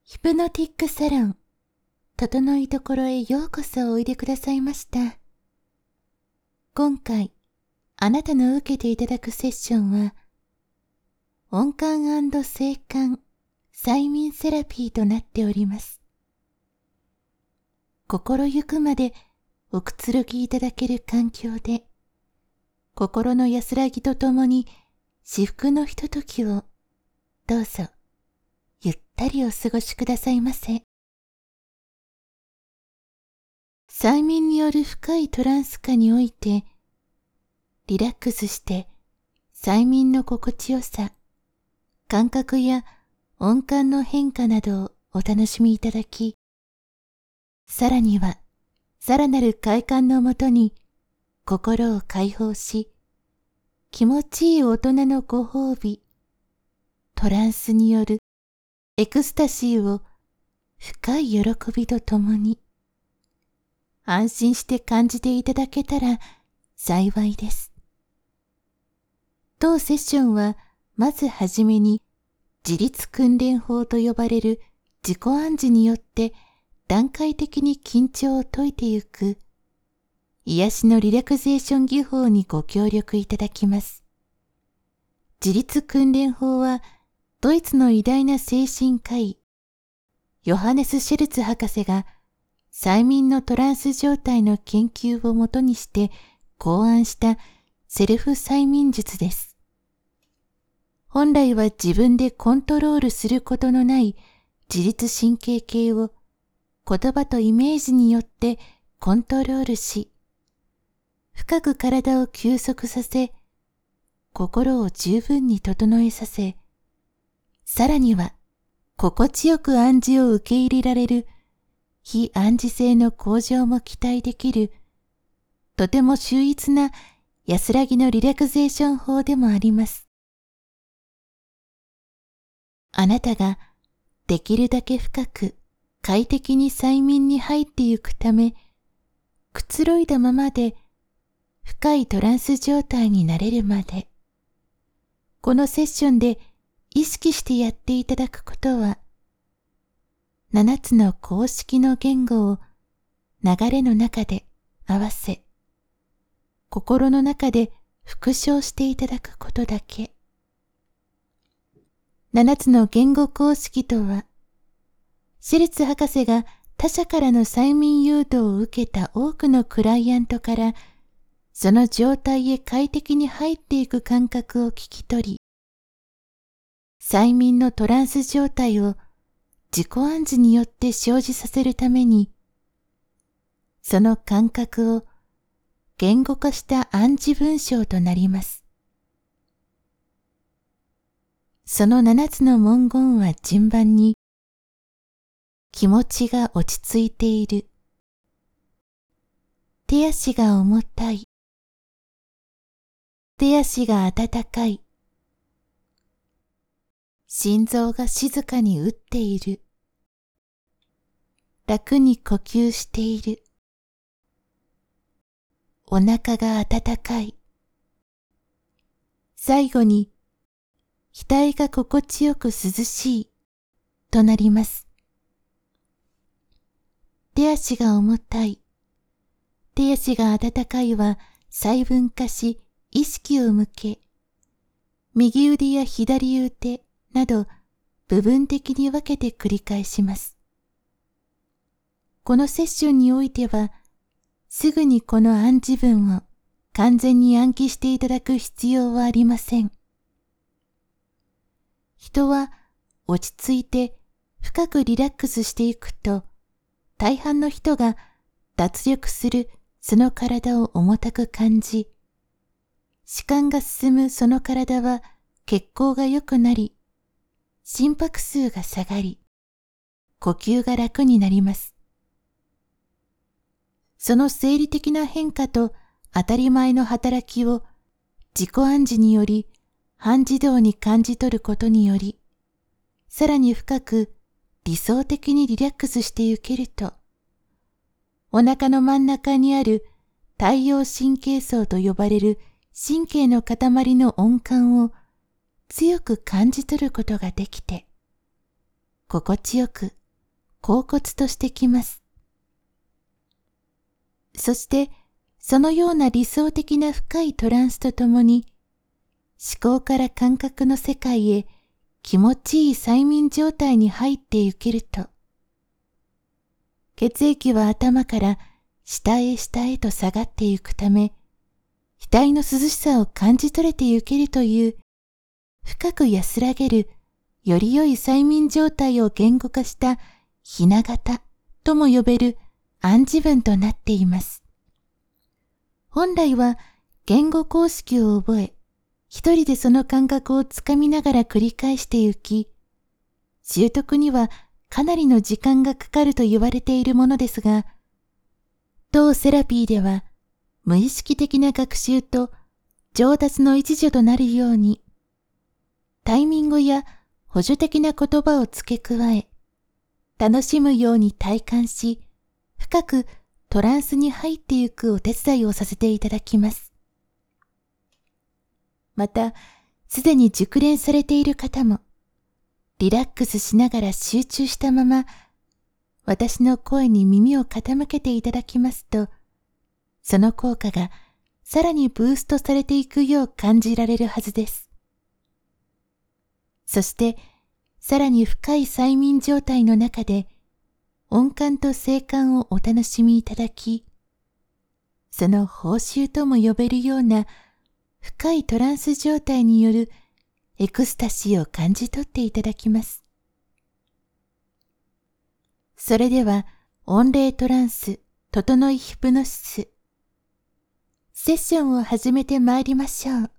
ヒプノティックサロン、整いところへようこそおいでくださいました。今回、あなたの受けていただくセッションは、音感&静観、催眠セラピーとなっております。心ゆくまでおくつろぎいただける環境で、心の安らぎとともに至福のひとときを、どうぞ、ゆったりお過ごしくださいませ。催眠による深いトランス下において、リラックスして催眠の心地よさ、感覚や音感の変化などをお楽しみいただき、さらにはさらなる快感のもとに心を解放し、気持ちいい大人のご褒美、トランスによるエクスタシーを深い喜びとともに安心して感じていただけたら幸いです。当セッションはまずはじめに自律訓練法と呼ばれる自己暗示によって段階的に緊張を解いてゆく癒しのリラクゼーション技法にご協力いただきます。自律訓練法はドイツの偉大な精神科医ヨハネス・シェルツ博士が催眠のトランス状態の研究をもとにして考案したセルフ催眠術です。本来は自分でコントロールすることのない自律神経系を言葉とイメージによってコントロールし、深く体を休息させ、心を十分に整えさせ、さらには心地よく暗示を受け入れられる非暗示性の向上も期待できる、とても秀逸な安らぎのリラクゼーション法でもあります。あなたができるだけ深く快適に催眠に入ってゆくため、くつろいだままで深いトランス状態になれるまで、このセッションで意識してやっていただくことは、7つの公式の言語を流れの中で合わせ、心の中で復唱していただくことだけ。7つの言語公式とは、シェルツ博士が他者からの催眠誘導を受けた多くのクライアントから、その状態へ快適に入っていく感覚を聞き取り、催眠のトランス状態を自己暗示によって生じさせるために、その感覚を言語化した暗示文章となります。その7つの文言は順番に、気持ちが落ち着いている、手足が重たい、手足が温かい、心臓が静かに打っている、楽に呼吸している、お腹が温かい、最後に額が心地よく涼しいとなります。手足が重たい、手足が温かいは細分化し意識を向け、右腕や左腕など部分的に分けて繰り返します。このセッションにおいては、すぐにこの暗示文を完全に暗記していただく必要はありません。人は落ち着いて深くリラックスしていくと、大半の人が脱力するその体を重たく感じ、時間が進むその体は血行が良くなり、心拍数が下がり、呼吸が楽になります。その生理的な変化と当たり前の働きを自己暗示により半自動に感じ取ることにより、さらに深く理想的にリラックスしてゆけると、お腹の真ん中にある太陽神経層と呼ばれる神経の塊の音感を強く感じ取ることができて、 心地よく、恍惚としてきます。そして、そのような理想的な深いトランスとともに、思考から感覚の世界へ気持ちいい催眠状態に入ってゆけると、血液は頭から下へ下へと下がってゆくため、額の涼しさを感じ取れてゆけるという、深く安らげる、より良い催眠状態を言語化したひな型とも呼べる暗示文となっています。本来は言語公式を覚え、一人でその感覚をつかみながら繰り返してゆき、習得にはかなりの時間がかかると言われているものですが、当セラピーでは無意識的な学習と上達の一助となるように、タイミングや補助的な言葉を付け加え、楽しむように体感し、深くトランスに入ってゆくお手伝いをさせていただきます。また、すでに熟練されている方も、リラックスしながら集中したまま、私の声に耳を傾けていただきますと、その効果がさらにブーストされていくよう感じられるはずです。そして、さらに深い催眠状態の中で、音感と声感をお楽しみいただき、その報酬とも呼べるような深いトランス状態によるエクスタシーを感じ取っていただきます。それでは、音霊トランス、整いヒプノシス、セッションを始めてまいりましょう。